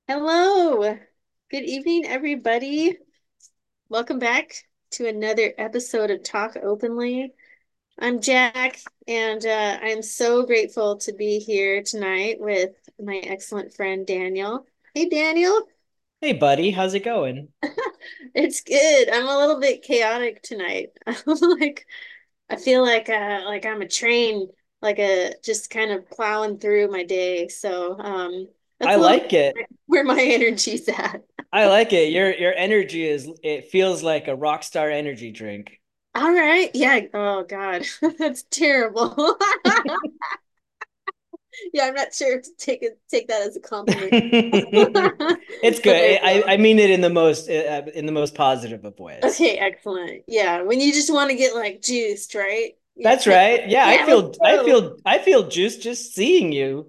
Hello. Good evening, everybody. Welcome back to another episode of Talk Openly. I'm Jack, and I'm so grateful to be here tonight with my excellent friend Daniel. Hey, Daniel. Hey buddy, how's it going? It's good. I'm a little bit chaotic tonight. Like I feel like I'm a train, like a just kind of plowing through my day. So I that's a little like it. where my energy's at. I like it. Your energy it feels like a rock star energy drink. All right. Yeah. Oh God. That's terrible. Yeah, I'm not sure if to take that as a compliment. It's But I good. I will. mean it in the most positive of ways. Okay, excellent. Yeah, when you just want to get like juiced, right? You That's kind of, right. Yeah, I yeah, let's feel I go. feel I feel juiced just seeing you.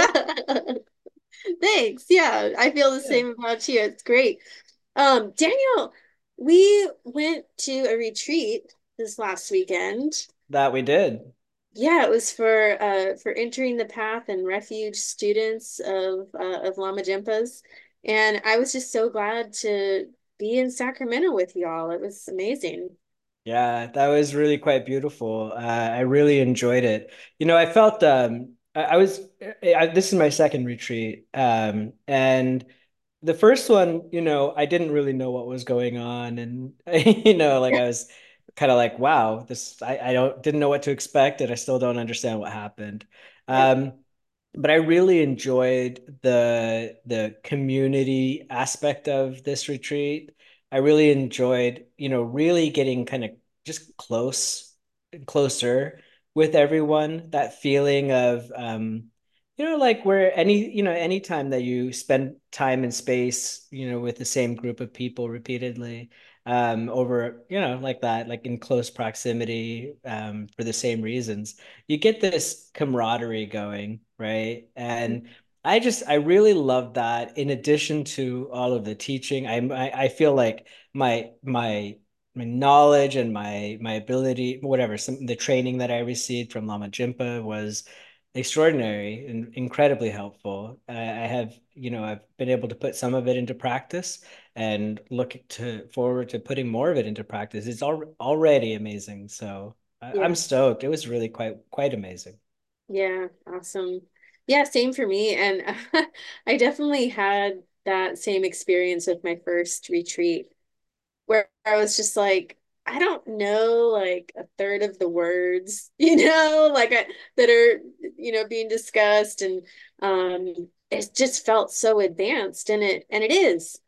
Thanks. Yeah, I feel the Yeah, same about you. It's great. Daniel, we went to a retreat this last weekend. that we did. Yeah, it was for entering the path and refuge students of Lama Jempas. And I was just so glad to be in Sacramento with y'all. It was amazing. Yeah, that was really quite beautiful. I really enjoyed it. I felt I was this is my second retreat, and the first one, I didn't really know what was going on, and like I was kind of like, wow, this I don't didn't know what to expect, and I still don't understand what happened. Yeah. Um, but I really enjoyed the community aspect of this retreat. I really enjoyed, really getting kind of just closer with everyone. That feeling of like where any time that you spend time and space, with the same group of people repeatedly, over, like that, like in close proximity, for the same reasons, you get this camaraderie going, right? And I really love that. In addition to all of the teaching, I feel like my knowledge and my ability, whatever, the training that I received from Lama Jinpa was extraordinary and incredibly helpful. I have, I've been able to put some of it into practice and look to forward to putting more of it into practice. It's already amazing. So I'm Yeah. stoked. It was really quite amazing. Yeah. Awesome. Yeah, same for me. And I definitely had that same experience with my first retreat where I was just like, I don't know like a third of the words, that are, being discussed, and it just felt so advanced, and it is.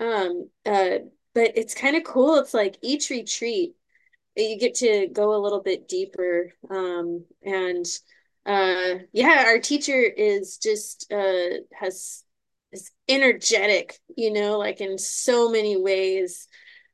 But it's kind of cool. It's like each retreat you get to go a little bit deeper. And yeah, our teacher is just has is energetic, like in so many ways.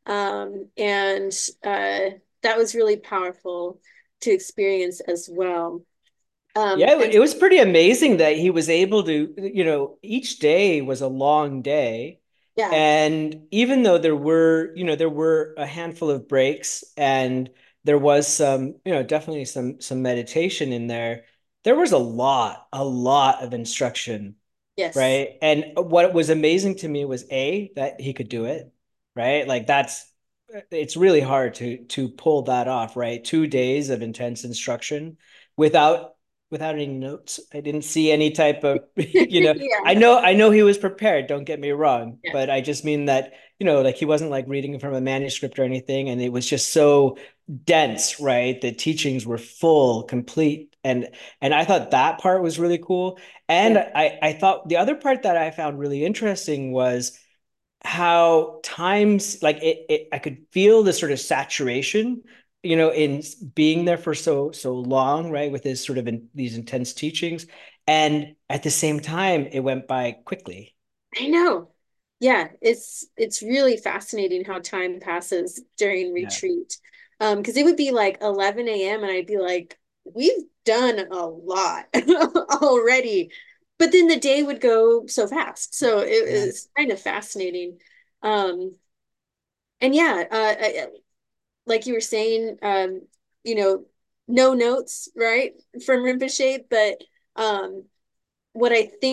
And that was really powerful to experience as well. Yeah, And it was pretty amazing that he was able to, each day was a long day. yeah, And even though there were a handful of breaks and there was some, definitely some meditation in there, there was a lot of instruction, yes, right? And what was amazing to me was that he could do it, right? Like it's really hard to pull that off, right? 2 days of intense instruction without without any notes. I didn't see any type of, yeah, I know he was prepared, don't get me wrong, yeah, but I just mean that, like he wasn't like reading from a manuscript or anything, and it was just so dense, right? The teachings were full, complete, and I thought that part was really cool. And yeah, I thought the other part that I found really interesting was how times like I could feel the sort of saturation, in being there for so long, right? With this sort of these intense teachings. And at the same time, it went by quickly. I know. Yeah, it's really fascinating how time passes during Yeah. retreat. Because it would be like 11 a.m. and I'd be like, we've done a lot already. But then the day would go so fast. So it Yeah. is kind of fascinating. Um, and yeah, like you were saying, you know, no notes, right, from Rinpoche, but what I think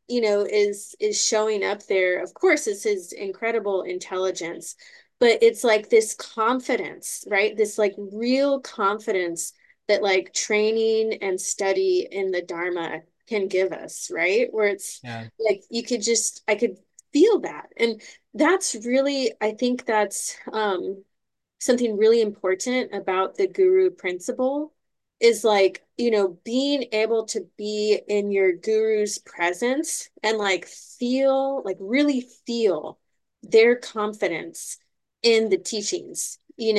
is showing up there. Of course, it's his incredible intelligence, but it's like this confidence, right? This like real confidence that like training and study in the Dharma can give us, right? Where it's Yeah. like I could feel that. And that's really, I think that's something really important about the guru principle is like, being able to be in your guru's presence and like feel, like really feel their confidence in the teachings,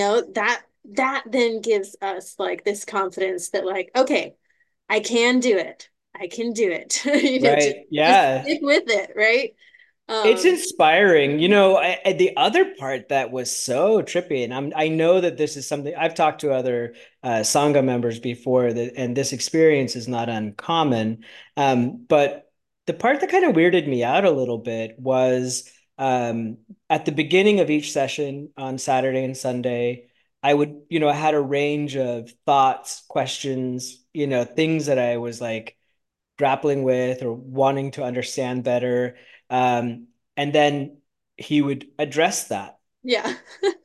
that then gives us like this confidence that like, okay, I can do it. I can do it. Right. Just Yeah. stick with it, right? It's Um, inspiring. The other part that was so trippy, and I know that this is something I've talked to other Sangha members before, that, and this experience is not uncommon. But the part that kind of weirded me out a little bit was at the beginning of each session on Saturday and Sunday, I had a range of thoughts, questions, things that I was like grappling with or wanting to understand better. And then he would address that. yeah.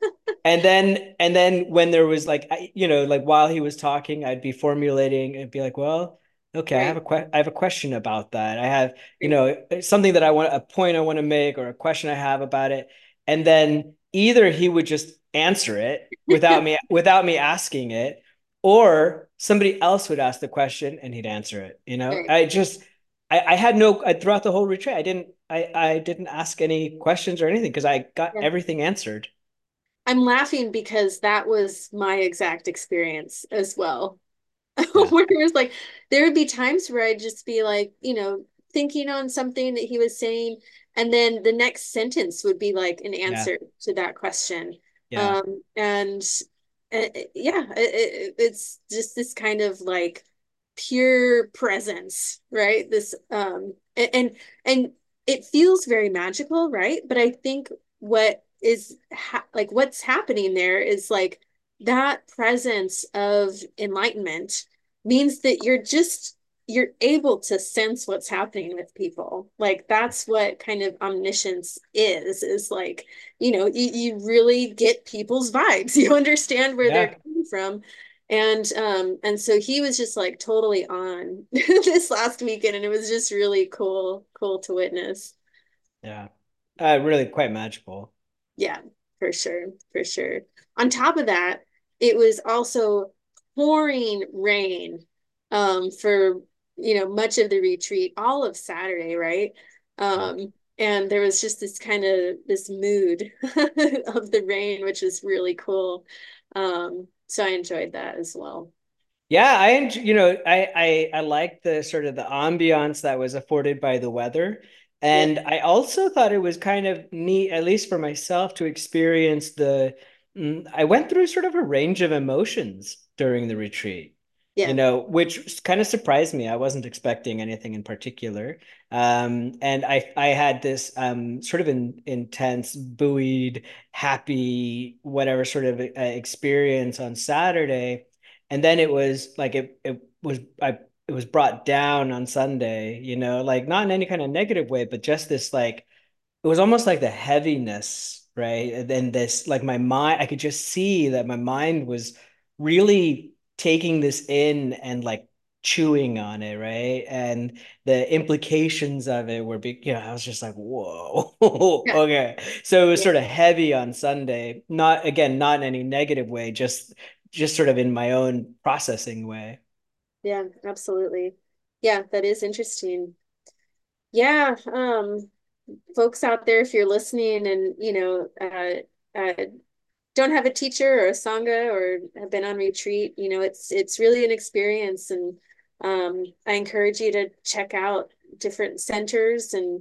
And then when there was like like while he was talking, I'd be formulating and be like, well, okay, Right. I have a question about that. I have, Right. something that I want, a point I want to make, or a question I have about it. And then either he would just answer it without me asking it, or somebody else would ask the question and he'd answer it. Right. I had no throughout the whole retreat. I didn't ask any questions or anything because I got Yeah. everything answered. I'm laughing because that was my exact experience as well. Yeah. Where it was like there would be times where I'd just be like, thinking on something that he was saying, and then the next sentence would be like an Yeah. answer to that question. Yeah. And yeah, it's just this kind of like pure presence, right? This and it feels very magical, right? But I think what is like what's happening there is like that presence of enlightenment means that you're able to sense what's happening with people. Like that's what kind of omniscience is like, you really get people's vibes. You understand where they're Yeah. coming from. And so he was just like totally on this last weekend, and it was just really cool to witness. Yeah. Really quite magical. Yeah, for sure, for sure. On top of that, it was also pouring rain for much of the retreat, all of Saturday, right? Yeah. And there was just this kind of this mood of the rain, which was really cool. So I enjoyed that as well. Yeah, I like the sort of the ambiance that was afforded by the weather. Yeah, And I also thought it was kind of neat, at least for myself, to experience I went through sort of a range of emotions during the retreat, yeah, which kind of surprised me. I wasn't expecting anything in particular. And I had this sort of intense, buoyed, happy, whatever sort of experience on Saturday. And then it was like it was brought down on Sunday, like not in any kind of negative way, but just this like it was almost like the heaviness, right? And then this like my mind, I could just see that my mind was really taking this in and like chewing on it, right? And the implications of it were big, I was just like, whoa, yeah, okay. So it was yeah, sort of heavy on Sunday, not again, not in any negative way, just sort of in my own processing way. yeah, absolutely. Yeah, that is interesting. Yeah, folks out there, if you're listening and don't have a teacher or a sangha or have been on retreat, it's really an experience, and I encourage you to check out different centers and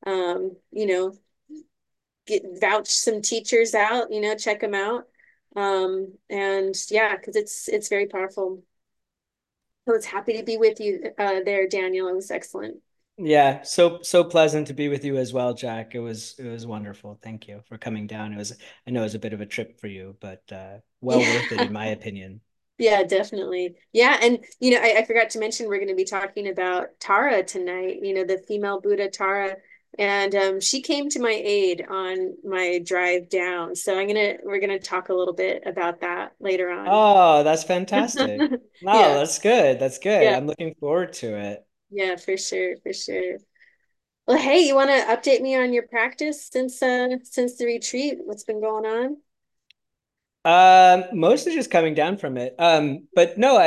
get vouch some teachers out, check them out, and yeah, because it's very powerful. So it's happy to be with you there, Daniel. It was excellent. Yeah, so pleasant to be with you as well, Jack. It was wonderful. Thank you for coming down. I know it was a bit of a trip for you, but well Yeah. worth it in my opinion. Yeah, definitely. Yeah, and I forgot to mention we're going to be talking about Tara tonight, the female Buddha Tara. And she came to my aid on my drive down. So we're gonna talk a little bit about that later on. Oh, that's fantastic. No, Yeah, that's good. That's good. yeah, I'm looking forward to it. yeah, for sure, for sure. Well, hey, you want to update me on your practice since the retreat? What's been going on? Mostly just coming down from it. But no,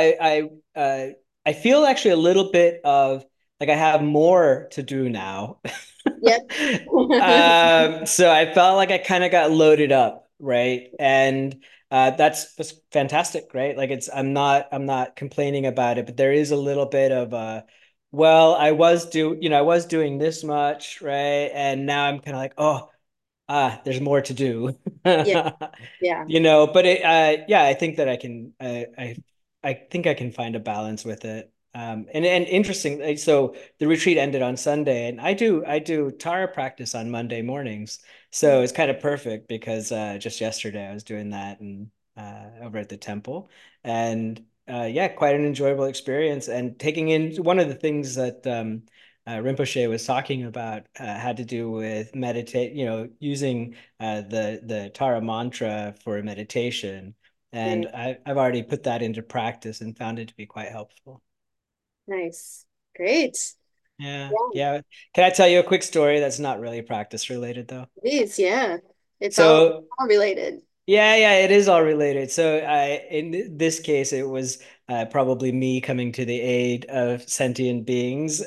I feel actually a little bit of like I have more to do now. Yep. So I felt like I kind of got loaded up, right? And that's fantastic, right? Like I'm not complaining about it, but there is a little bit of well, I was doing this much, right? And now I'm kind of like, oh, there's more to do. Yeah, yeah, But yeah, I think that I think I can find a balance with it. And interesting. So the retreat ended on Sunday, and I do Tara practice on Monday mornings. So it's kind of perfect because just yesterday I was doing that and over at the temple, and yeah, quite an enjoyable experience. And taking in one of the things that Rinpoche was talking about had to do with meditate, using the Tara mantra for meditation. And great, I've already put that into practice and found it to be quite helpful. nice, great. Yeah, Yeah, yeah. Can I tell you a quick story that's not really practice related though? please, yeah. It's So all related. yeah, yeah, it is all related. So in this case, it was probably me coming to the aid of sentient beings.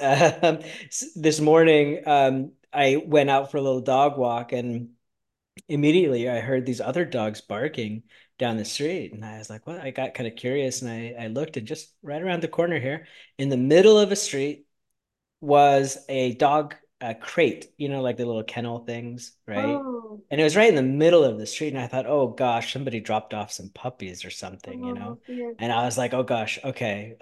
This morning, I went out for a little dog walk, and immediately I heard these other dogs barking down the street. And I was like, well, I got kind of curious, and I looked, and just right around the corner here, in the middle of a street, was a dog crate, like the little kennel things, right? Oh, And it was right in the middle of the street. And I thought, oh gosh, somebody dropped off some puppies or something. oh, yeah. And I was like, oh gosh, okay.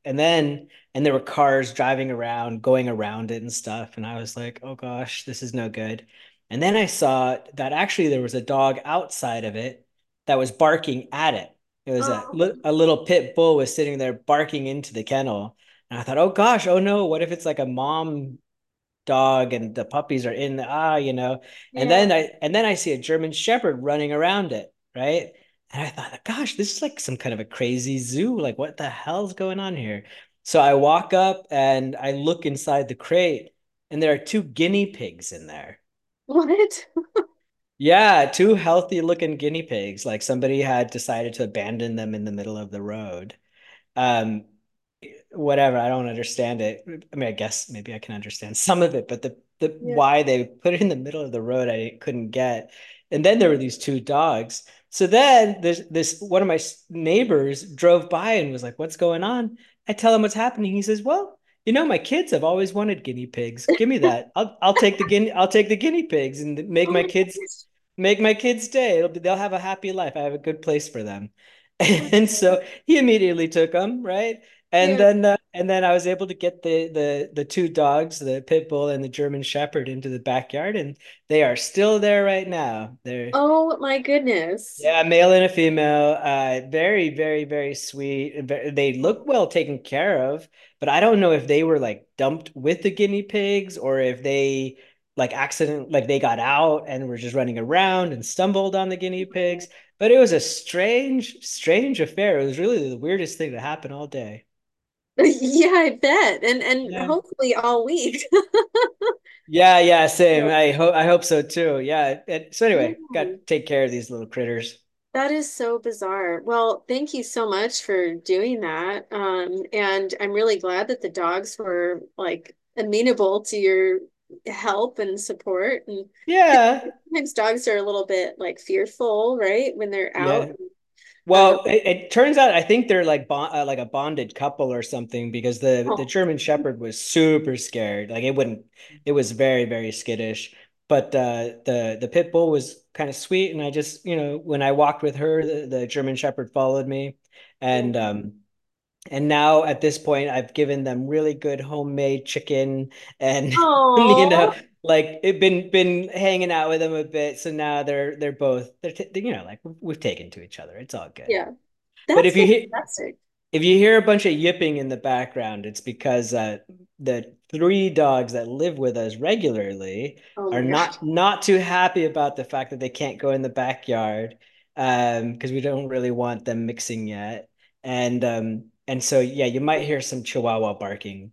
And there were cars driving around, going around it and stuff. And I was like, oh gosh, this is no good. And then I saw that actually there was a dog outside of it that was barking at it. It was Oh, a little pit bull was sitting there barking into the kennel. And I thought, oh gosh, oh no, what if it's like a mom dog and the puppies are in the And yeah. then I see a German Shepherd running around it, right? And I thought, gosh, this is like some kind of a crazy zoo. Like, what the hell's going on here? So I walk up and I look inside the crate, and there are two guinea pigs in there. What? Yeah, two healthy looking guinea pigs. Like somebody had decided to abandon them in the middle of the road. Um, Whatever, I don't understand it. I mean, I guess maybe I can understand some of it, but the Yeah. why they put it in the middle of the road, I couldn't get. And then there were these two dogs. So then there's this one of my neighbors drove by and was like, "What's going on?" I tell him what's happening. He says, "Well, my kids have always wanted guinea pigs. Give me that. I'll take the guinea pigs and Oh my goodness. make my kids stay. They'll have a happy life. I have a good place for them." Oh, And so he immediately took them, right? yeah. And then I was able to get the two dogs, the pit bull and the German Shepherd, into the backyard, and they are still there right now. They're Oh my goodness. Yeah, a male and a female, very, very, very sweet. They look well taken care of, but I don't know if they were like dumped with the guinea pigs or if they like they got out and were just running around and stumbled on the guinea pigs. But it was a strange, strange affair. It was really the weirdest thing that happened all day. Yeah, I bet. And Yeah. hopefully all week. Yeah, yeah, same. I hope so too. Yeah. So anyway, got to Man, take care of these little critters. that is so bizarre. Well, thank you so much for doing that. And I'm really glad that the dogs were like amenable to your help and support. And Yeah. sometimes dogs are a little bit like fearful, right? When they're out. Yeah. Um, Well, it turns out I think they're like a bonded couple or something because the oh, German Shepherd was super scared. Like it was very, very skittish. But the pit bull was kind of sweet, and I just, when I walked with her, the German Shepherd followed me, yeah. and now at this point, I've given them really good homemade chicken, and Oh, like it been hanging out with them a bit. So now they're both like we've taken to each other. It's all good. yeah. But That's fantastic. if you hear a bunch of yipping in the background, it's because the three dogs that live with us regularly Oh are my God. not too happy about the fact that they can't go in the backyard because we don't really want them mixing yet. And so yeah, you might hear some Chihuahua barking.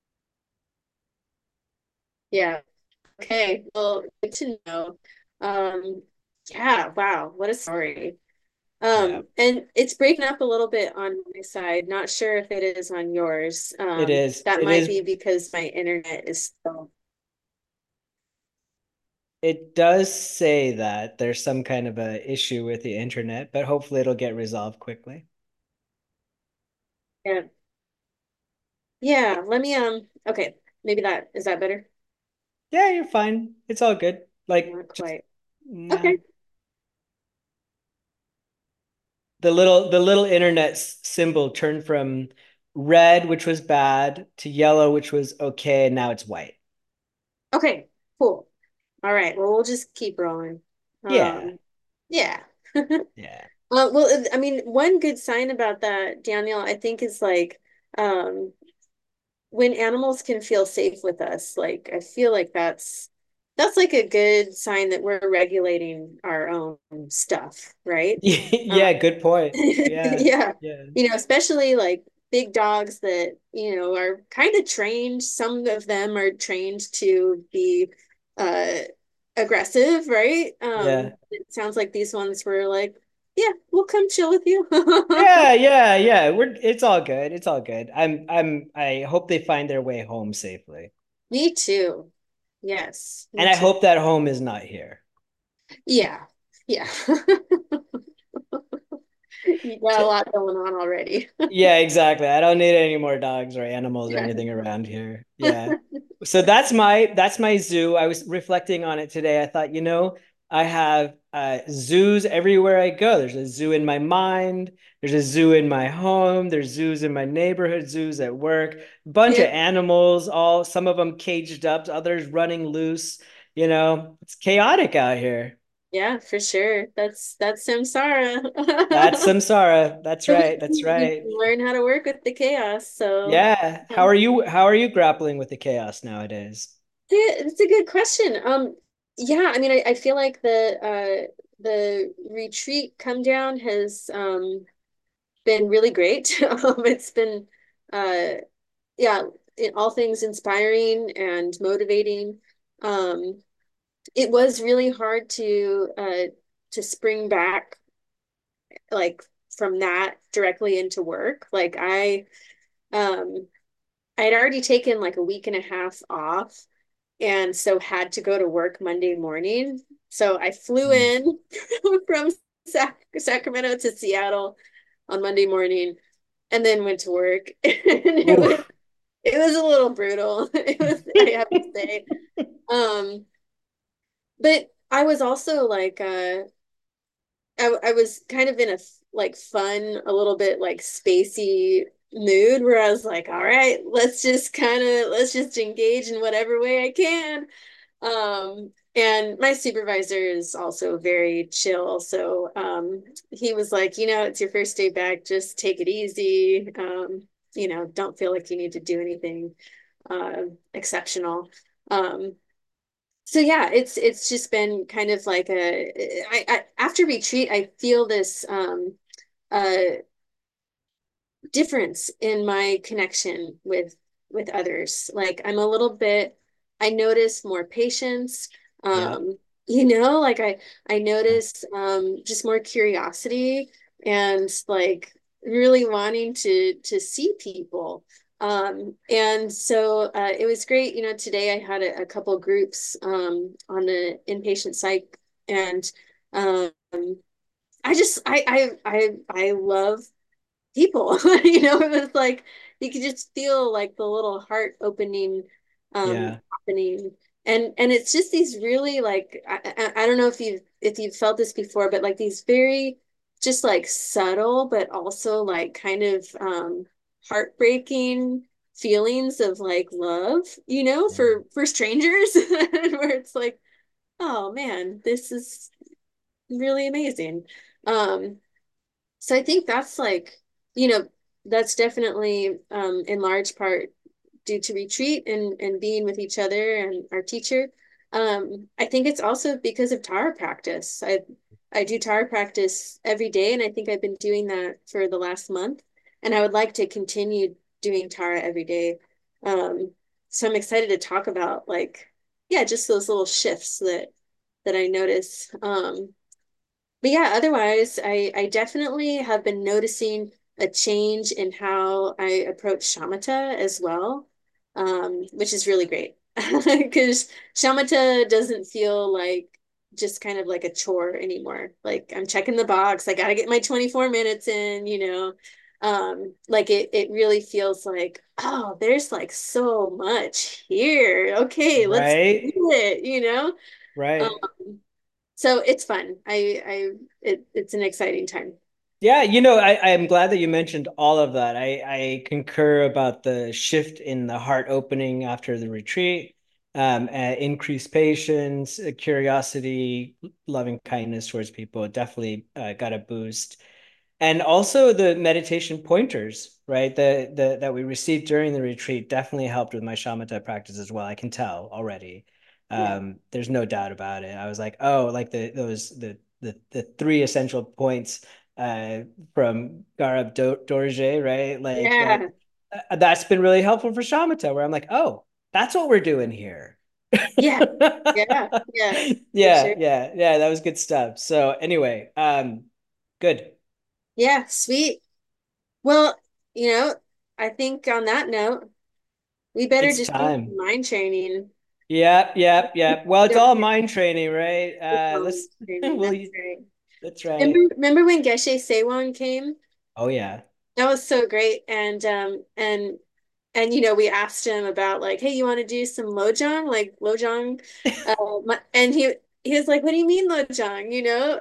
Yeah. Okay. Well, good to know. Um, yeah, wow, what a story. Yeah, And it's breaking up a little bit on my side. Not sure if it is on yours. it is. That It might is. be because my internet is still. It does say that there's some kind of a issue with the internet, but hopefully it'll get resolved quickly. Yeah. Yeah, let me okay, maybe that is that better? Yeah, you're fine. It's all good. Like Not just quite. yeah. Okay. The little internet symbol turned from red, which was bad, to yellow, which was okay, and now it's white. Okay, cool. All right. Well, we'll just keep rolling. Yeah, Um, yeah. yeah. Well, I mean, one good sign about that, Daniel, I think is like um when animals can feel safe with us. Like I feel like that's like a good sign that we're regulating our own stuff, right? Uh, Yeah, good point. Yeah, yeah. yeah. Especially like big dogs that, are kind of trained. Some of them are trained to be uh aggressive, right? Yeah. It sounds like these ones were like, yeah, we'll come chill with you. Yeah, yeah, yeah. It's all good. It's all good. I hope they find their way home safely. Me too. Yes, And me I too. hope that home is not here. Yeah. Yeah. You got a lot going on already. Yeah, exactly. I don't need any more dogs or animals or Yeah. anything around here. Yeah. So that's my zoo. I was reflecting on it today. I thought, I have zoos everywhere I go. There's a zoo in my mind. There's a zoo in my home. There's zoos in my neighborhood, zoos at work. Bunch of Yeah. animals, all some of them caged up, others running loose. It's chaotic out here. Yeah, for sure. That's samsara. That's samsara. That's right. That's You right. can learn how to work with the chaos. So Yeah. How are you grappling with the chaos nowadays? it's a good question. Yeah, I mean, I feel like the retreat come down has been really great. It's been uh yeah, in all things inspiring and motivating. Um, it was really hard to spring back like from that directly into work. Like um I had already taken like a week and a half off and so had to go to work Monday morning. So I flew Mm. in from Sacramento to Seattle on Monday morning and then went to work. And Oof. it was a little brutal. It was, I have to say. Um, but I was also like I was kind of in a like fun, a little bit like spacey mood where I was like, all right, let's just engage in whatever way I can. And my supervisor is also very chill. So he was like, it's your first day back, just take it easy. Don't feel like you need to do anything exceptional. Um, so yeah, it's just been kind of like I after retreat, I feel this uh difference in my connection with others. Like I'm a little bit, I notice more patience. Yeah. Like I notice just more curiosity and like really wanting to see people. And so it was great. Today I had a couple groups on the inpatient psych, and um, I love people. It was like you could just feel like the little heart opening Yeah. happening. And it's just these really like I don't know if you've felt this before, but like these very just like subtle but also like kind of heartbreaking feelings of like love, for strangers where it's like, oh man, this is really amazing. Um So I think that's like, you know, that's definitely in large part due to retreat and being with each other and our teacher. I think it's also because of Tara practice. I do Tara practice every day, and I think I've been doing that for the last month. And I would like to continue doing Tara every day. Um, so I'm excited to talk about like, yeah, just those little shifts that I notice. But yeah, otherwise, I definitely have been noticing a change in how I approach shamatha as well, which is really great because shamatha doesn't feel like just kind of like a chore anymore. Like I'm checking the box, I gotta get my 24 minutes in, you know. Like it really feels like, oh, there's like so much here. Okay, let's do Right, it, you know. right. Um, so it's fun. It's an exciting time. Yeah, I'm glad that you mentioned all of that. I concur about the shift in the heart opening after the retreat, increased patience, curiosity, loving kindness towards people. It definitely got a boost. And also the meditation pointers, right? The that we received during the retreat definitely helped with my shamatha practice as well. I can tell already. Yeah. There's no doubt about it. I was like, oh, like the three essential points uh from Garab Dorje, right? Like Yeah. that's been really helpful for shamatha, where I'm like, oh, that's what we're doing here. Yeah. Yeah. Yeah. For Yeah, sure. yeah, yeah. That was good stuff. So anyway, good. Yeah. Sweet. Well, you know, I think on that note, we better It's just do time. some mind training. Yep, yep, yep. Well, We it's don't all have mind training, right? to mind Let's training. well, That's right. that's Remember, right. remember when Geshe Sewon came? Oh yeah. That was so great. And you know, we asked him about like, hey, you want to do some lojong, like lojong? And he was like, what do you mean lojong? You know?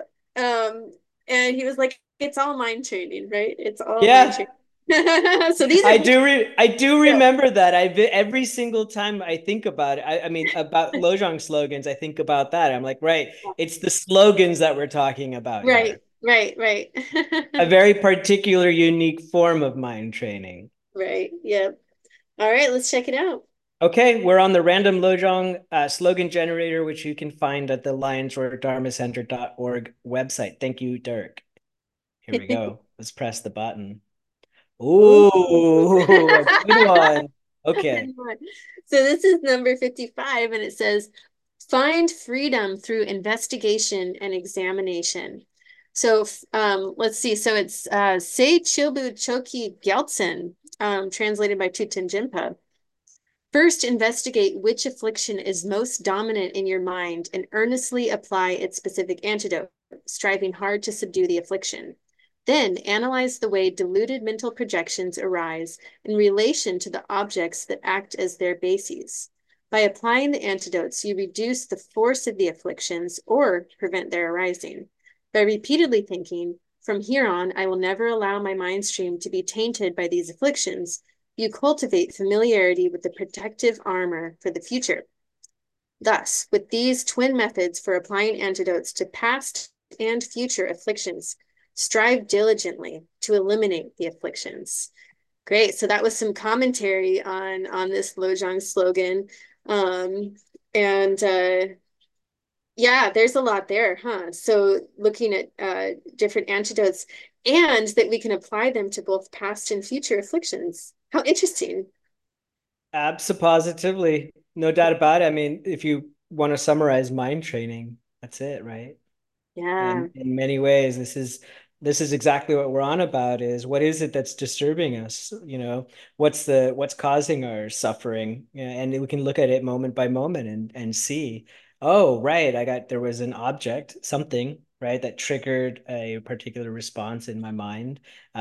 And he was like, it's all mind training, right? It's all mind Yeah. training. So these are I do real. remember that. Every single time I think about it, I mean about Lojong slogans, I think about that. I'm like, right, it's the slogans that we're talking about Right, here. right, right. A very particular, unique form of mind training. Right. Yep. All right, let's check it out. Okay, we're on the random Lojong slogan generator, which you can find at the lionsroar.dharmacenter.org website. Thank you, Dirk. Here we go. Let's press the button. Ooh. Ooh, a good one. Okay. So this is number 55, and it says, find freedom through investigation and examination. So let's see. So it's Sei Chilbu Choki Gyaltsen, translated by Tutin Jinpa. First, investigate which affliction is most dominant in your mind and earnestly apply its specific antidote, striving hard to subdue the affliction. Then, analyze the way deluded mental projections arise in relation to the objects that act as their bases. By applying the antidotes, you reduce the force of the afflictions or prevent their arising. By repeatedly thinking, from here on, I will never allow my mind stream to be tainted by these afflictions, you cultivate familiarity with the protective armor for the future. Thus, with these twin methods for applying antidotes to past and future afflictions, strive diligently to eliminate the afflictions. Great. So that was some commentary on this Lojong slogan. Um, and yeah, there's a lot there, huh? So looking at different antidotes and that we can apply them to both past and future afflictions. How interesting. Absolutely. No doubt about it. I mean, if you want to summarize mind training, that's it, right? Yeah. And in many ways, this is exactly what we're on about is what is it that's disturbing us? What's causing our suffering? Yeah, and we can look at it moment by moment and see, oh, right, there was an object, something, right, that triggered a particular response in my mind.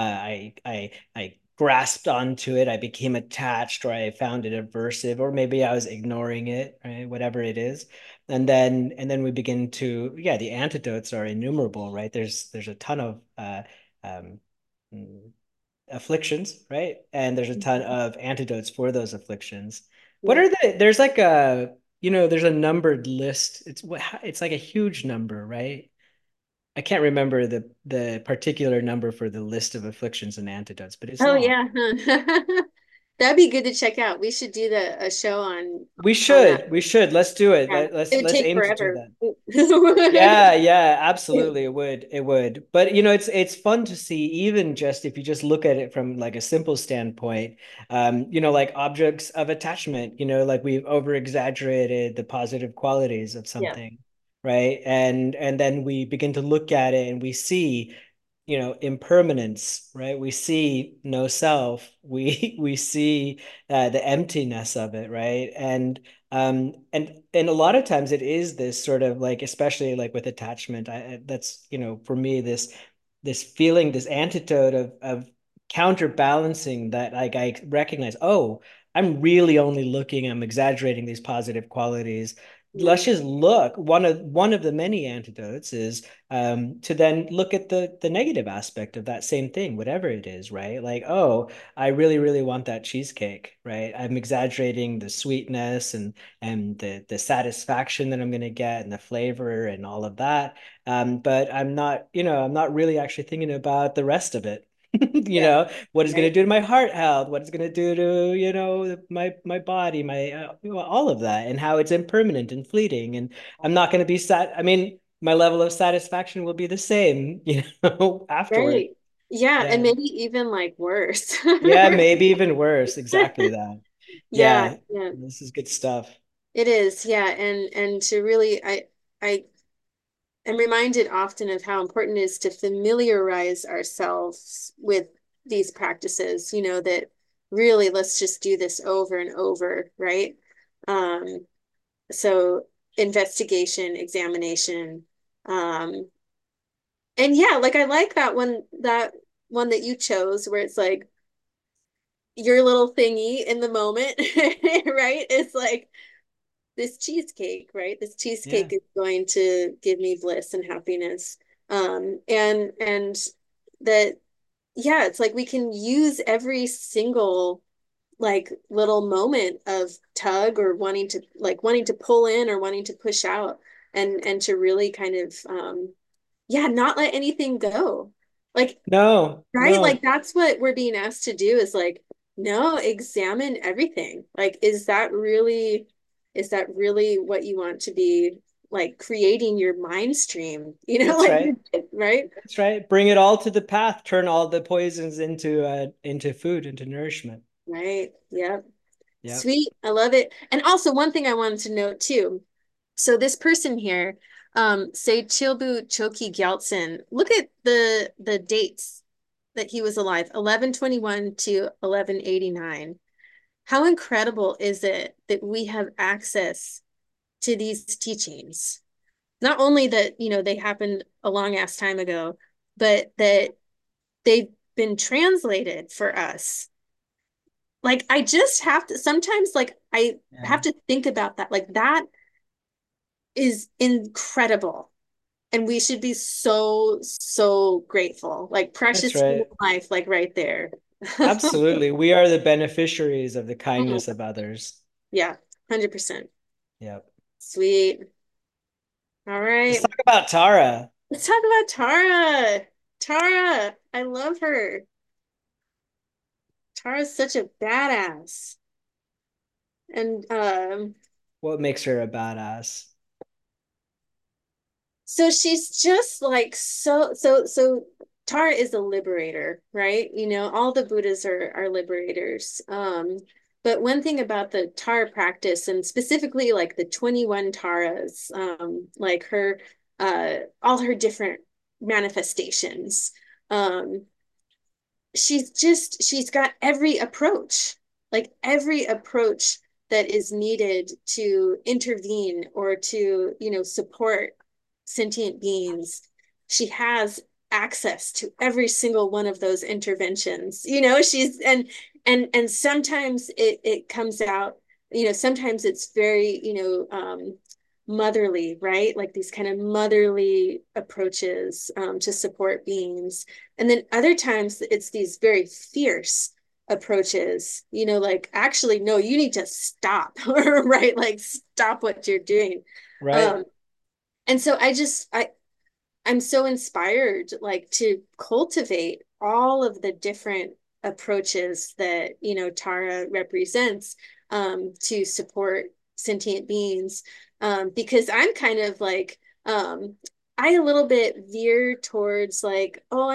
I grasped onto it, I became attached, or I found it aversive, or maybe I was ignoring it, right? Whatever it is. And then we begin to, yeah, the antidotes are innumerable, right? There's a ton of um, mm, afflictions, right? And there's a ton Mhm. of antidotes for those afflictions. What Yeah. are there's like there's a numbered list. It's like a huge number, right? I can't remember the particular number for the list of afflictions and antidotes, but it's Oh long. yeah. That'd be good to check out. We should do a show We on that. should. We should. Let's do it. Yeah. It would Let's take aim to do forever. that. Yeah, yeah, absolutely. It would. It would. But it's fun to see, even just if you just look at it from like a simple standpoint, like objects of attachment, like we've over exaggerated the positive qualities of Yeah. something, right? And then we begin to look at it and we see, impermanence, right? We see no self. We see the emptiness of it, right? And a lot of times it is this sort of like, especially like with attachment, that's, for me, this feeling, this antidote of counterbalancing that, like, I recognize, oh, I'm exaggerating these positive qualities. Let's Mm, just look. One of the many antidotes is to then look at the negative aspect of that same thing, whatever it is, right? Like, oh, I really, really want that cheesecake, right? I'm exaggerating the sweetness and the satisfaction that I'm going to get and the flavor and all of that. But I'm not really actually thinking about the rest of it. yeah. What it's going to Right. do to my heart health, what it's going to do to, my body, my all of that, and how it's impermanent and fleeting. And I'm not going to be I mean, my level of satisfaction will be the same, afterward. Right. Yeah. And Yeah. maybe even like worse. Yeah, maybe even worse. Exactly that. Yeah. Yeah. Yeah. This is good stuff. It is. Yeah. And to really, I am reminded often of how important it is to familiarize ourselves with these practices, that really let's just do this over and over, right? Um, so investigation, examination, and yeah, like I like that one that you chose where it's like your little thingy in the moment, right? It's like this cheesecake, right? This Yeah. cheesecake is going to give me bliss and happiness. And that, yeah, it's like we can use every single like little moment of tug or wanting to pull in or wanting to push out and to really kind of yeah, not let anything go. Like, No, right? Like no. that's what we're being asked to do is like, no, examine everything. Like, is that really what you want to be like creating your mind stream? That's Like, right. right? That's right. Bring it all to the path. Turn all the poisons into food, into nourishment. Right. Yep. Yep. Sweet. I love it. And also one thing I wanted to note too. So this person here, Sechilbu Choki Gyaltsen, look at the dates that he was alive, 1121 to 1189. How incredible is it that we have access to these teachings? Not only that, they happened a long ass time ago, but that they've been translated for us. Like I just have to sometimes like I have Yeah. to think about that. Like that is incredible. And we should be so, so grateful. Like That's precious human right. life, like right there. Absolutely. We are the beneficiaries of the kindness Mhm. of others. Yeah, 100%. Yep. Sweet. All Let's right. talk about Tara. Let's talk about Tara. Tara, I love her. Tara's such a badass. And What makes her a badass? so she's just like so Tara is a liberator, right? All the Buddhas are liberators. But one thing about the Tara practice and specifically like the 21 Taras, like her all her different manifestations, um, she's got every approach that is needed to intervene or to support sentient beings. She has access to every single one of those interventions. She's and sometimes it comes out, sometimes it's very motherly, right? Like these kind of motherly approaches to support beings. And then other times it's these very fierce approaches, like actually, no, you need to stop, right? Like stop what you're doing. Right. Um, and so I I'm so inspired like to cultivate all of the different approaches that, Tara represents to support sentient beings. Because I'm kind of like, I a little bit veer towards like, oh,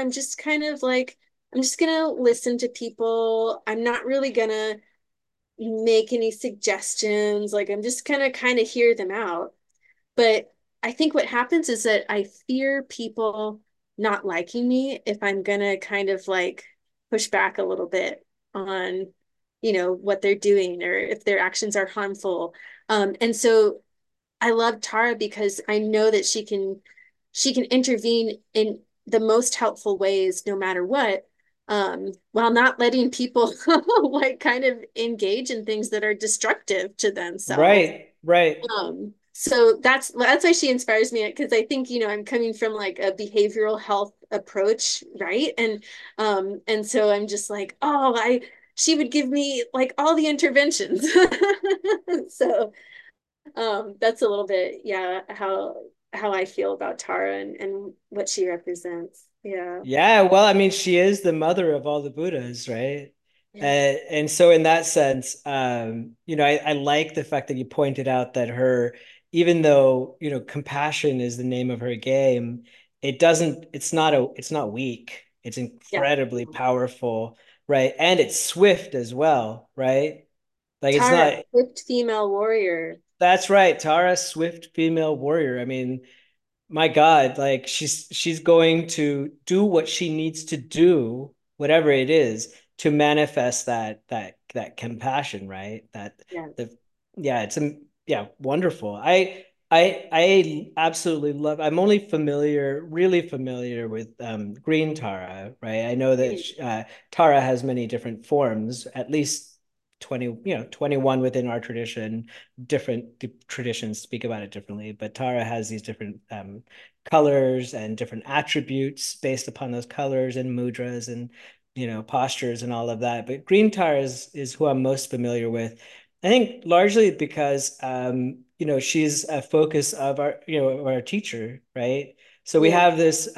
I'm just gonna listen to people. I'm not really gonna make any suggestions. Like I'm just gonna kind of hear them out. But I think what happens is that I fear people not liking me if I'm gonna kind of like push back a little bit on, what they're doing or if their actions are harmful. And so I love Tara because I know that she can intervene in the most helpful ways no matter what, while not letting people like kind of engage in things that are destructive to themselves. Right, right. So that's why she inspires me because I think, I'm coming from like a behavioral health approach, right? And so I'm just like, oh, I she would give me like all the interventions. So that's a little bit, yeah, how I feel about Tara and what she represents. Yeah. Yeah, well, I mean, she is the mother of all the Buddhas, right? Yeah. And so in that sense, I like the fact that you pointed out that even though, compassion is the name of her game, it's not weak. It's Yeah. incredibly powerful, right? And it's swift as well, right? Like it's Tara, not, swift female warrior. that's right, Tara, swift female warrior. I mean, my God, like she's going to do what she needs to do, whatever it is, to manifest that compassion, right? That Yeah. the yeah, yeah, wonderful. I absolutely love. I'm only really familiar with green Tara, right? I know that Tara has many different forms, at least 20, 21 within our tradition. Different traditions speak about it differently, but Tara has these different colors and different attributes based upon those colors and mudras and postures and all of that. But green Tara is who I'm most familiar with. I think largely because she's a focus of our teacher, right? So we Yeah. have this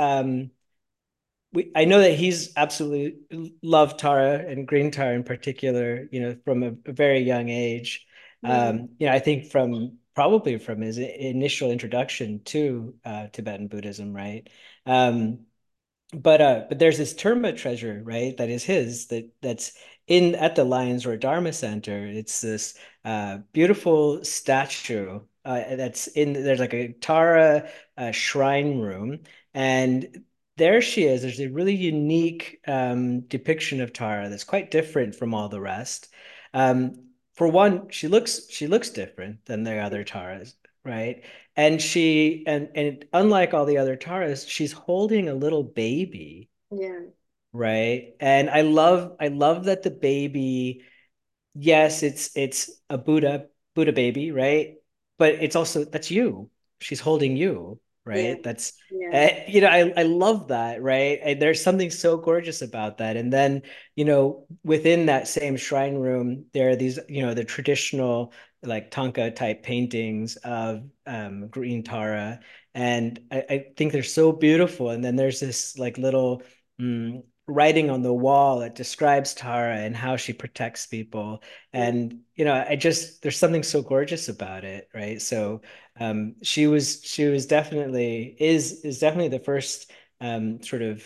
I know that he's absolutely loved Tara and Green Tara in particular, from a very young age. Yeah. I think probably from his initial introduction to Tibetan Buddhism, right? Um, but there's this Terma treasure, right? That is his that's in at the Lions Roar Dharma Center. It's this beautiful statue that's in there's like a Tara shrine room, and there she is. There's a really unique depiction of Tara that's quite different from all the rest. For one, she looks different than the other Taras, right? And unlike all the other Taras, she's holding a little baby, Yeah. right? And I love that the baby, yes, it's a Buddha baby, right? But it's also that's you. She's holding you, Yeah. right? That's Yeah. I love that, right? And there's something so gorgeous about that. And then, within that same shrine room, there are these, the traditional like Tanka type paintings of green Tara. And I think they're so beautiful. And then there's this like little writing on the wall that describes Tara and how she protects people. Yeah. And I just there's something so gorgeous about it, right? So she was definitely is definitely the first sort of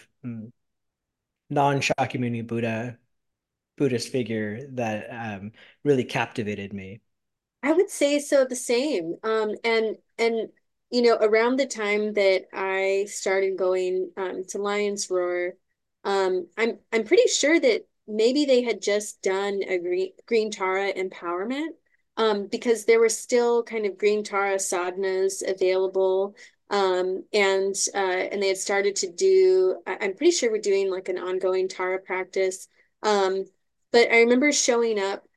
non-Shakyamuni Buddhist figure that really captivated me. I would say so the same. And around the time that I started going to Lions Roar, I'm pretty sure that maybe they had just done a green Tara empowerment, because there were still kind of green Tara sadhanas available. And they had started to do, I'm pretty sure we're doing like an ongoing Tara practice. Um, but I remember showing up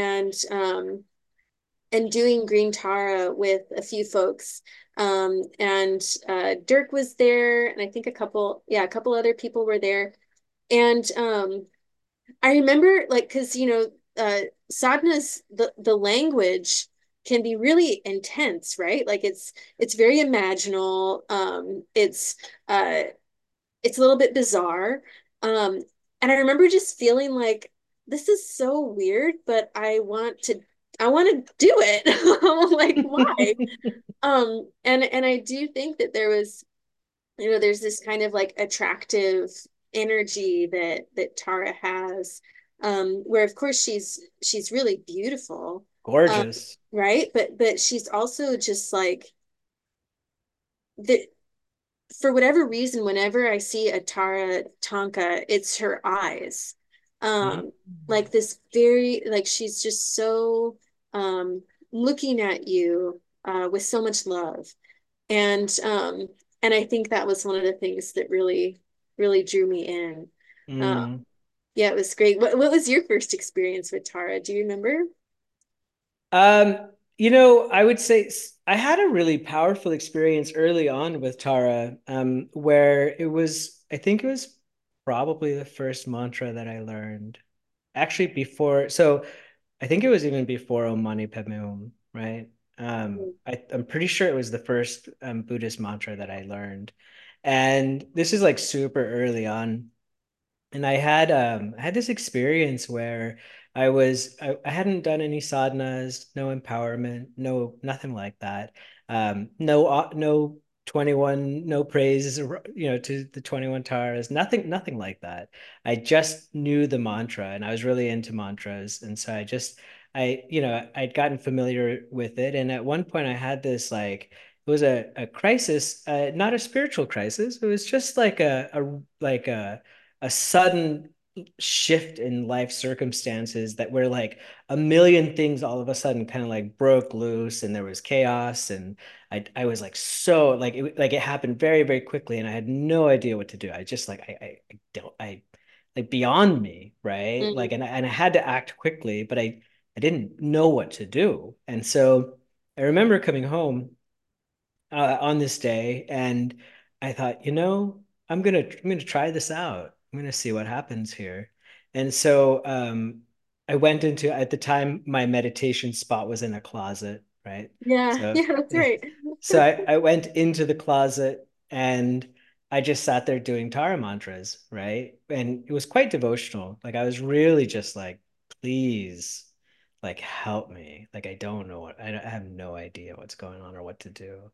and doing Green Tara with a few folks. And Dirk was there, and I think a couple other people were there. And I remember, like, because sadhana's the language. can be really intense, right? Like it's very imaginal. Uh it's a little bit bizarre. And I remember just feeling like this is so weird, but I want to do it. Like why? And I do think that there was, there's this kind of like attractive energy that Tara has, where of course she's really beautiful, um, Gorgeous. right? But she's also just like the for whatever reason, whenever I see a Tara Tonka, it's her eyes. Mm. Um, like this very like she's just so um looking at you with so much love. And and I think that was one of the things that really drew me in. Um, Mm. yeah, it was great. What was your first experience with Tara? Do you remember? I would say I had a really powerful experience early on with Tara, where I think it was probably the first mantra that I learned. Actually, so I think it was even before Om Mani Padme Hum, right? I'm pretty sure it was the first Buddhist mantra that I learned. And this is like super early on. And I had this experience where I hadn't done any sadhanas, no empowerment, no nothing like that. No 21, no praise, to the 21 taras, nothing like that. I just knew the mantra and I was really into mantras. And so I'd gotten familiar with it. And at one point I had this like it was a crisis, not a spiritual crisis. It was just like a sudden shift in life circumstances that were like a million things all of a sudden kind of like broke loose and there was chaos and I was like so like it happened very very quickly and I had no idea what to do. I just like I don't I like beyond me, right? Like Mm, and I had to act quickly, but I didn't know what to do. And so I remember coming home on this day, and I thought, I'm gonna try this out. I'm gonna see what happens here. And so I went into at the time my meditation spot was in a closet, right? yeah, So yeah, that's right. so I went into the closet and I just sat there doing Tara mantras, right? And it was quite devotional. Like I was really just like, please, like help me. Like I don't know I have no idea what's going on or what to do.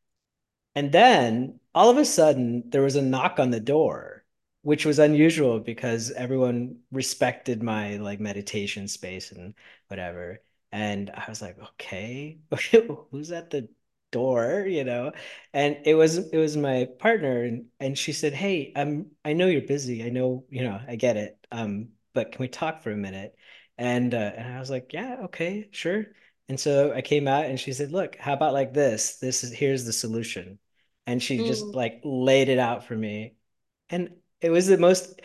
And then all of a sudden, there was a knock on the door, which was unusual because everyone respected my like meditation space and whatever. And I was like, okay, who's at the door, And it was my partner, and she said, "Hey, I know you're busy. I know, I get it. But can we talk for a minute?" And I was like, "Yeah, okay, sure." And so I came out and she said, "Look, how about like this? Here's the solution." And she just Mm, like laid it out for me. And it was the most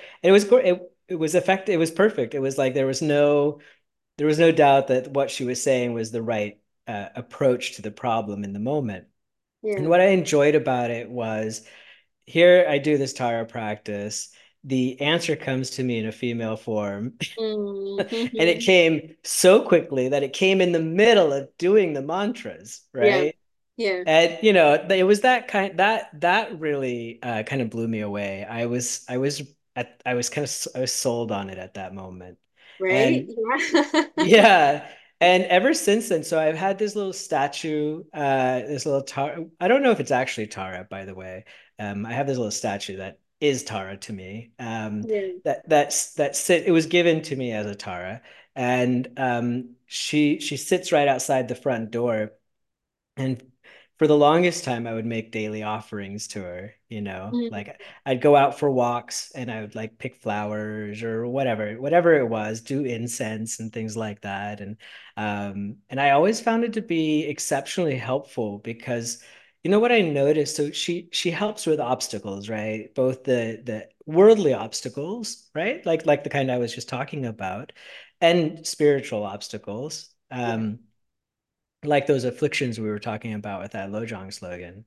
it was effective, it was perfect. It was like there was no doubt that what she was saying was the right approach to the problem in the moment. And yeah. what I enjoyed about it was here I do this Tara practice. The answer comes to me in a female form. Mm, And it mhm. came so quickly that it came in the middle of doing the mantras, Yeah, right? yeah, And it was that really kind of blew me away. I was kind of I was sold on it at that moment. right? And Yeah. yeah, and ever since then, so I've had this little statue, this little Tara. I don't know if it's actually Tara, by the way. I have this little statue that is Tara to me. Yeah. It was given to me as a Tara, and she sits right outside the front door, and for the longest time, I would make daily offerings to her, Mm, like I'd go out for walks and I would like pick flowers or whatever it was, do incense and things like that. And I always found it to be exceptionally helpful because you know what I noticed? So she helps with obstacles, right? Both the worldly obstacles, right? Like the kind I was just talking about, and spiritual obstacles. yeah. Like those afflictions we were talking about with that Lojong slogan.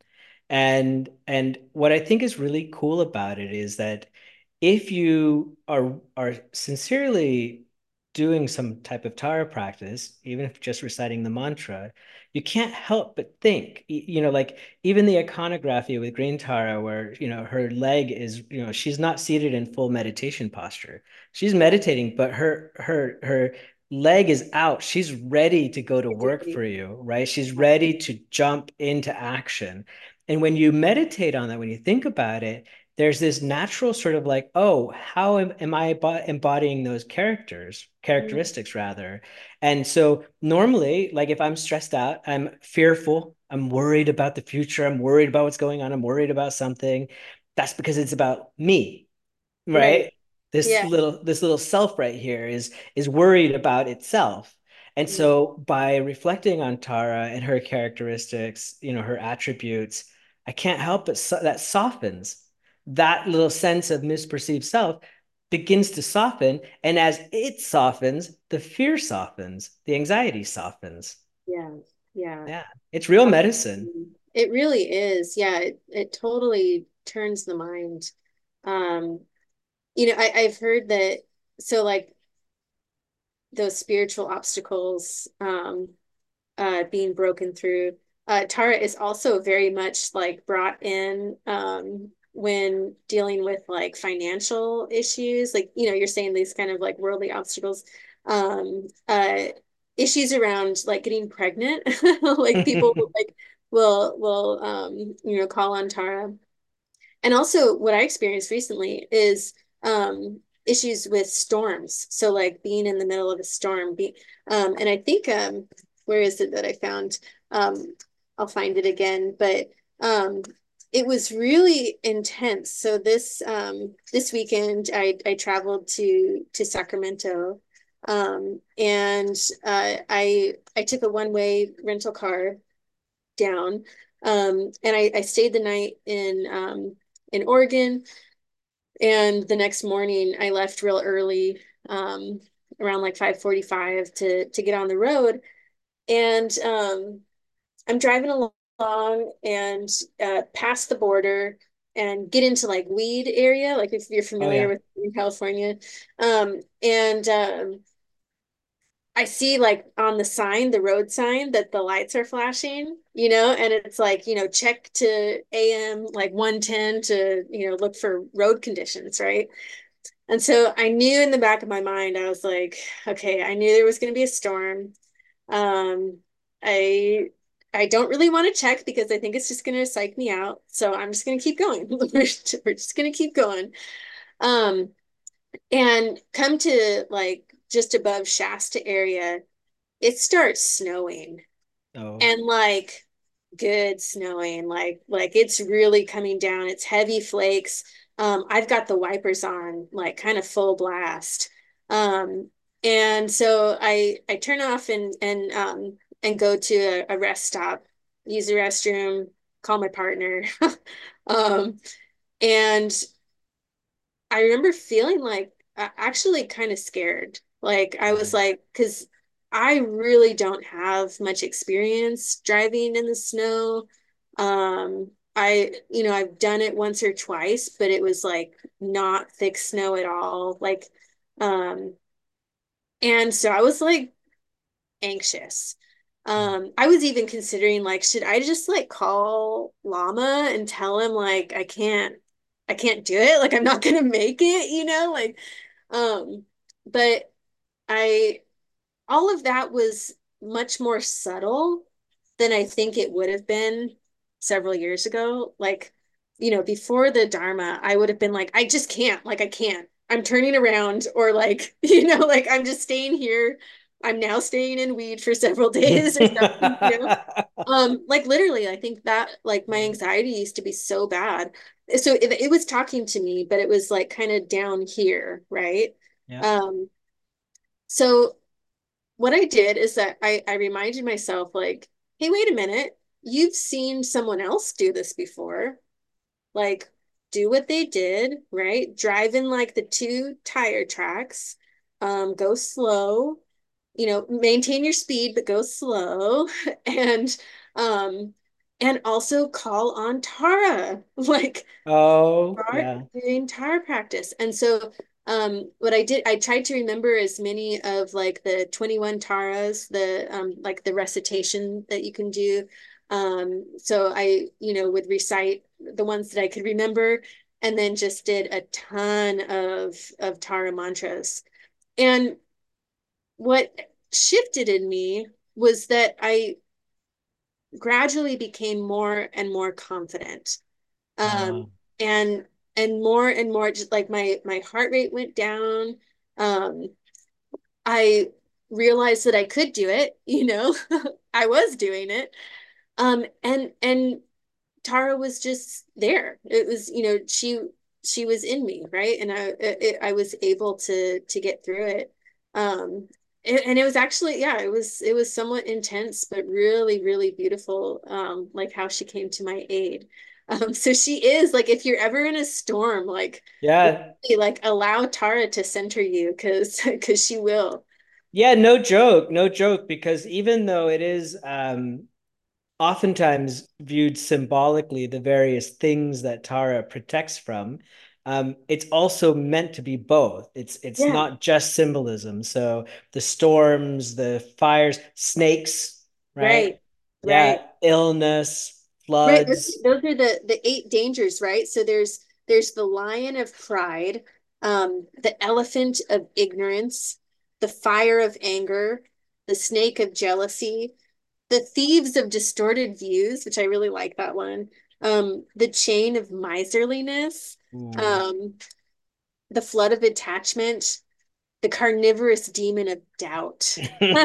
And what I think is really cool about it is that if you are sincerely doing some type of Tara practice, even if just reciting the mantra, you can't help but think, like even the iconography with Green Tara, where, her leg is, she's not seated in full meditation posture. She's Yeah. meditating, but her leg is out. She's ready to go to work for you, right? She's ready to jump into action. And when you meditate on that, when you think about it, there's this natural sort of like, oh, how am I embodying those Mm. characteristics rather? And so normally, like if I'm stressed out, I'm fearful, I'm worried about the future, I'm worried about what's going on, I'm worried about something. That's because it's about me, Right. right? This Yeah. little self right here is worried about itself. And Mm. so by reflecting on Tara and her characteristics, her attributes, I can't help but that softens. That little sense of misperceived self begins to soften. And as it softens, the fear softens, the anxiety softens. Yeah. Yeah. Yeah, it's real medicine. It really is. Yeah, it totally turns the mind. Um, I've heard that so like those spiritual obstacles being broken through. Tara is also very much like brought in when dealing with like financial issues, like you're saying these kind of like worldly obstacles, um, uh, issues around like getting pregnant, like people like will call on Tara, and also, what I experienced recently is issues with storms. So, like being in the middle of a storm. And I think, where is it that I found? I'll find it again. But um, it was really intense. So this weekend, I traveled to Sacramento, and I took a one-way rental car down. And I stayed the night in Oregon. And the next morning I left real early, around like 5:45 to get on the road. And I'm driving along and past the border and get into like weed area, like if you're Oh familiar yeah. with in California. And I see like on the sign, the road sign, that the lights are flashing, and it's like, check to AM like 110 to, look for road conditions, right? And so I knew in the back of my mind, I was like, okay, I knew there was going to be a storm. Um, I I don't really want to check because I think it's just going to psych me out. So I'm just going to keep going. We're just going to keep going. Um, and come to like just above Shasta area, it starts snowing, Oh. and like good snowing, like it's really coming down. It's heavy flakes. I've got the wipers on like kind of full blast. And so I turn off and go to a rest stop, use the restroom, call my partner. um and I remember feeling like actually kind of scared. Like I was Right. like, because I really don't have much experience driving in the snow. I've done it once or twice, but it was like not thick snow at all. Um, and so I was like anxious. I was even considering like, should I just like call Llama and tell him like I can't do it, like I'm not gonna make it, um, but I all of that was much more subtle than I think it would have been several years ago. Like, before the Dharma, I would have been like, I just can't, like, I can't. I'm turning around, or like, like I'm just staying here. I'm now staying in weed for several days or something, like literally, I think that like my anxiety used to be so bad. So it was talking to me, but it was like kind of down here, right? Yeah. Um, so what I did is that I reminded myself, like, hey, wait a minute, you've seen someone else do this before. Like, do what they did, right? Drive in like the two tire tracks, go slow, maintain your speed, but go slow. And um, and also call on Tara, like Oh start yeah. doing Tara practice. And so what I did, I tried to remember as many of like the 21 Taras, the like the recitation that you can do. So I, would recite the ones that I could remember, and then just did a ton of Tara mantras. And what shifted in me was that I gradually became more and more confident. Uh, Um, and and more, just like my heart rate went down. Um, I realized that I could do it, I was doing it. And Tara was just there. It was, she was in me, right? And I was able to get through it. And it was actually, yeah, it was somewhat intense, but really, really beautiful. Like how she came to my aid. So she is like, if you're ever in a storm, like yeah. really, like allow Tara to center you, because she will. Yeah, no joke, no joke, because even though it is oftentimes viewed symbolically, the various things that Tara protects from, it's also meant to be both. It's Yeah, not just symbolism. So the storms, the fires, snakes, right, right? right. Yeah, illness, Right, floods. those are the eight dangers, right? So there's the lion of pride, the elephant of ignorance, the fire of anger, the snake of jealousy, the thieves of distorted views, which I really like that one, the chain of miserliness, Ooh. um, the flood of attachment, the carnivorous demon of doubt.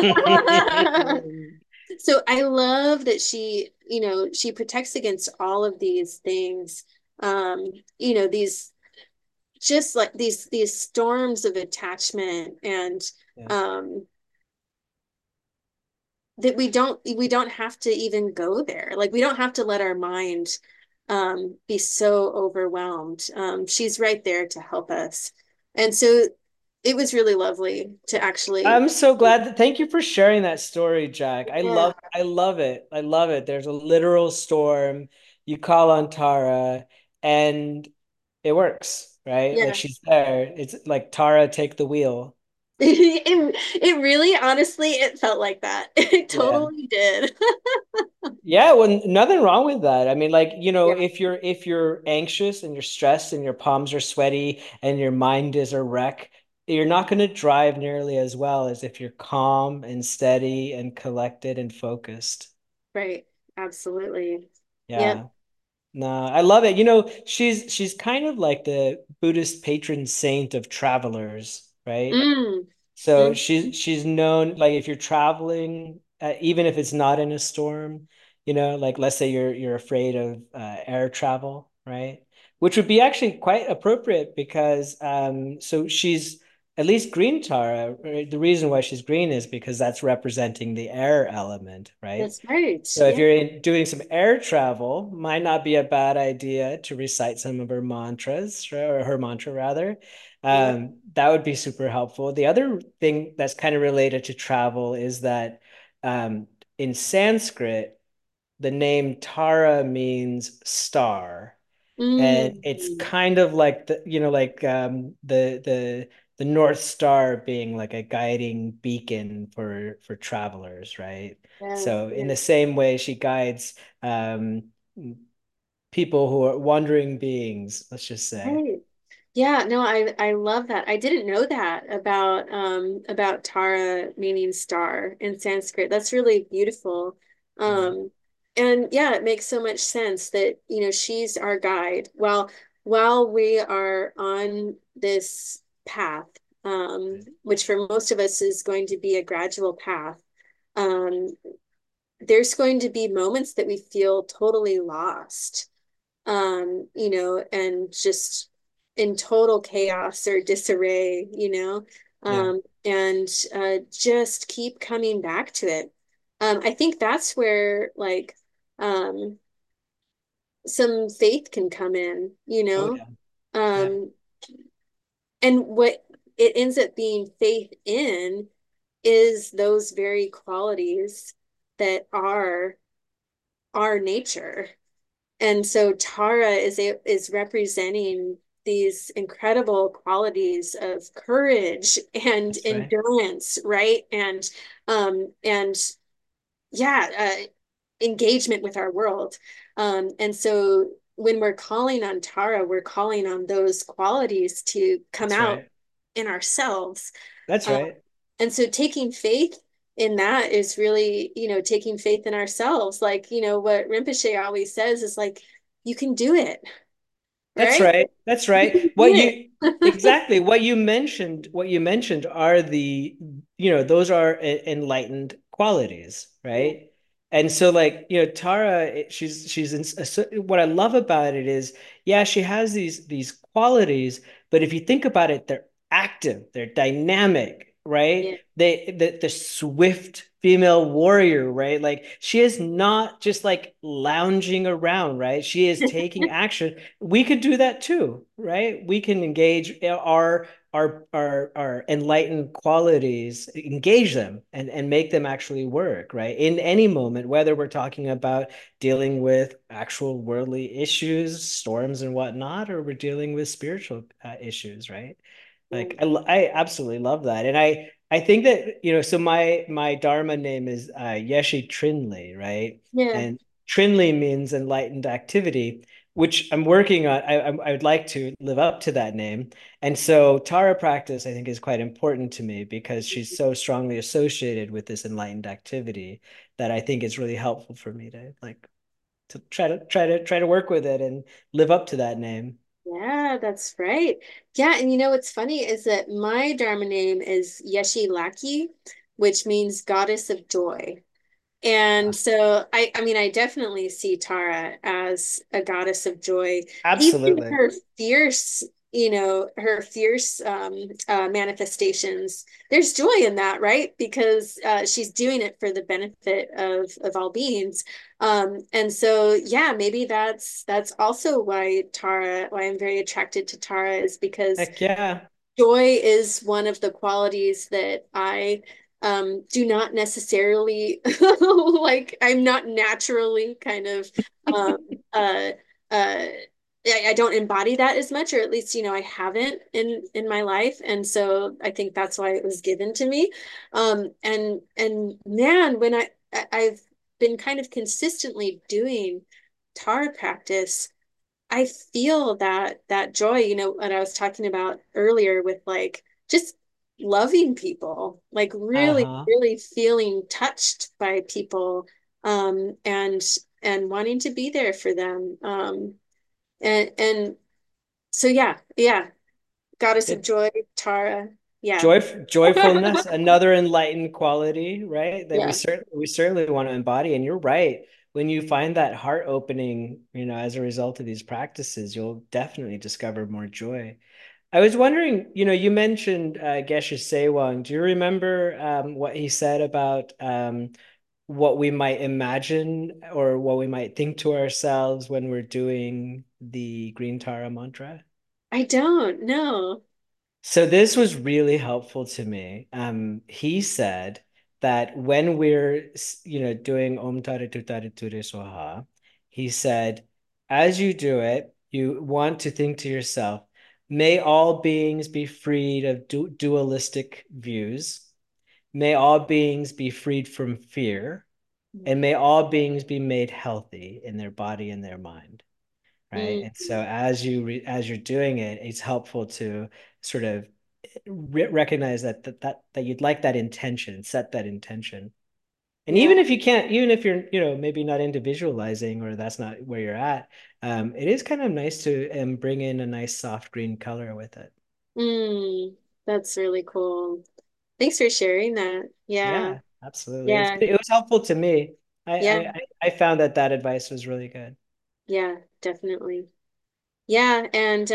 So I love that she protects against all of these things. These just like these storms of attachment, and Yeah. um that we don't have to even go there. Like we don't have to let our mind be so overwhelmed. She's right there to help us. And so it was really lovely to actually. I'm so glad that thank you for sharing that story, Jack. Yeah, I love it. I love it. There's a literal storm. You call on Tara and it works, right? Like she's yes. there. It's like Tara, take the wheel. It really, honestly, it felt like that. It Yeah. totally did. Yeah, well, nothing wrong with that. I mean, like, Yeah, if you're anxious and you're stressed and your palms are sweaty and your mind is a wreck, you're not going to drive nearly as well as if you're calm and steady and collected and focused. right. Absolutely. Yep. Yeah. No, I love it. You know, she's kind of like the Buddhist patron saint of travelers, right? Mm. So Mm. she's known like if you're traveling, even if it's not in a storm, like let's say you're afraid of air travel, right? Which would be actually quite appropriate because so she's at least green Tara. Right? The reason why she's green is because that's representing the air element, right? That's right. So if Yeah. you're doing some air travel, might not be a bad idea to recite some of her mantras, right, or her mantra rather. Yeah. That would be super helpful. The other thing that's kind of related to travel is that um, in Sanskrit, the name Tara means star, and it's Mm. kind of like like the North Star being like a guiding beacon for travelers, right? Yeah. So in Yeah. the same way, she guides people who are wandering beings, let's just say. Right. Yeah, no, I love that. I didn't know that about Tara meaning star in Sanskrit. That's really beautiful. Yeah, Um and yeah, it makes so much sense that, she's our guide while we are on this path, which for most of us is going to be a gradual path. Um there's going to be moments that we feel totally lost, and just in total chaos or disarray, yeah, and just keep coming back to it. I think that's where like um, some faith can come in, oh yeah, yeah, um, and what it ends up being faith in is those very qualities that are our nature. And so Tara is representing these incredible qualities of courage and That's right. endurance, right? And yeah, engagement with our world. And so when we're calling on Tara, we're calling on those qualities to come That's out right. in ourselves. That's Um, right. and so taking faith in that is really, taking faith in ourselves. Like, what Rinpoche always says is like, you can do it, That's right? right. That's You right. can What do you it. exactly what you mentioned are the, those are enlightened qualities, Yeah. right? And so like, Tara, she's what I love about it is, yeah, she has these qualities, but if you think about it, they're active, they're dynamic, Yeah. right? The swift female warrior, right? Like she is not just like lounging around, right? She is taking action. We could do that too, right? We can engage our enlightened qualities, engage them and make them actually work, right? In any moment, whether we're talking about dealing with actual worldly issues, storms and whatnot, or we're dealing with spiritual issues, right? Yeah. Like I absolutely love that. And I think that, so my Dharma name is Yeshi Trinley, right? Yeah. And Trinley means enlightened activity, which I'm working on. I would like to live up to that name. And so Tara practice, I think, is quite important to me because she's so strongly associated with this enlightened activity that I think it's really helpful for me to like to try to work with it and live up to that name. Yeah, that's right. Yeah, and what's funny is that my Dharma name is Yeshi Laki, which means goddess of joy. And so I mean I definitely see Tara as a goddess of joy. Even Absolutely. her fierce, her fierce manifestations. There's joy in that, right? Because she's doing it for the benefit of all beings. And so yeah, maybe that's also why I'm very attracted to Tara is because Heck yeah. joy is one of the qualities that I do not necessarily like. I'm not naturally kind of um, uh, uh, I don't embody that as much, or at least I haven't in my life, and so I think that's why it was given to me. And man, when I've been kind of consistently doing tar practice. I feel that joy, what I was talking about earlier with like just loving people, like really, Uh-huh. really feeling touched by people, and wanting to be there for them. And so yeah, Goddess of It Joy, Tara. Yeah. joyfulness, another enlightened quality, right? That Yeah. we certainly want to embody. And you're right. When you find that heart opening, as a result of these practices, you'll definitely discover more joy. I was wondering, you mentioned Geshe Sewang. Do you remember what he said about what we might imagine or what we might think to ourselves when we're doing the Green Tara mantra? I don't know. So this was really helpful to me. He said that when we're, doing Om Tare Tu Tare Ture Soha, he said, as you do it, you want to think to yourself, may all beings be freed of dualistic views. May all beings be freed from fear, and may all beings be made healthy in their body and their mind. Right. And so Mm, as you're doing it, it's helpful to sort of recognize that you'd like that intention, set that intention. And yeah. even if you can't, even if you're, maybe not into visualizing or that's not where you're at, it is kind of nice to bring in a nice soft green color with it. Mm, that's really cool. Thanks for sharing that. Yeah. Yeah, absolutely. Yeah. It was helpful to me. Yeah. I found that advice was really good. Yeah, definitely. Yeah, and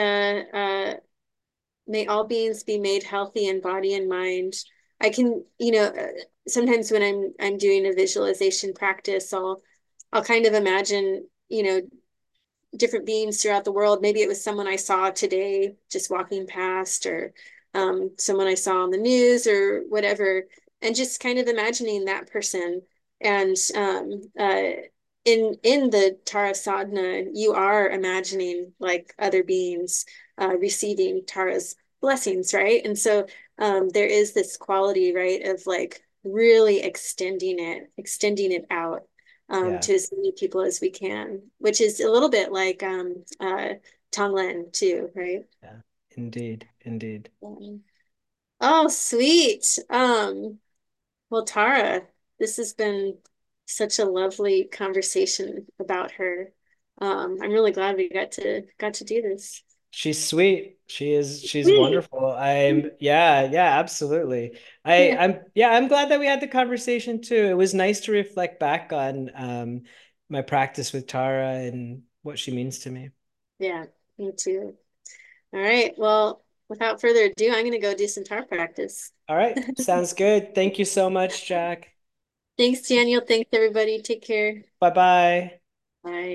may all beings be made healthy in body and mind. I can, sometimes when I'm doing a visualization practice, I'll kind of imagine, different beings throughout the world. Maybe it was someone I saw today just walking past, or someone I saw on the news or whatever, and just kind of imagining that person and in the Tara Sadhana, you are imagining like other beings receiving Tara's blessings, right? And so there is this quality, right, of like really extending it out Yeah. to as many people as we can, which is a little bit like Tonglen too, right? Yeah. Indeed. Indeed. Oh, sweet. Well, Tara, this has been such a lovely conversation about her. I'm really glad we got to do this. She's sweet. She's Sweet. wonderful. Yeah, absolutely. Yeah, I'm glad that we had the conversation too. It was nice to reflect back on my practice with Tara and what she means to me. yeah, me too. All right. Well, without further ado, I'm gonna go do some Tara practice. All right, sounds good. Thank you so much, Jack. Thanks, Daniel. Thanks, everybody. Take care. Bye-bye. Bye.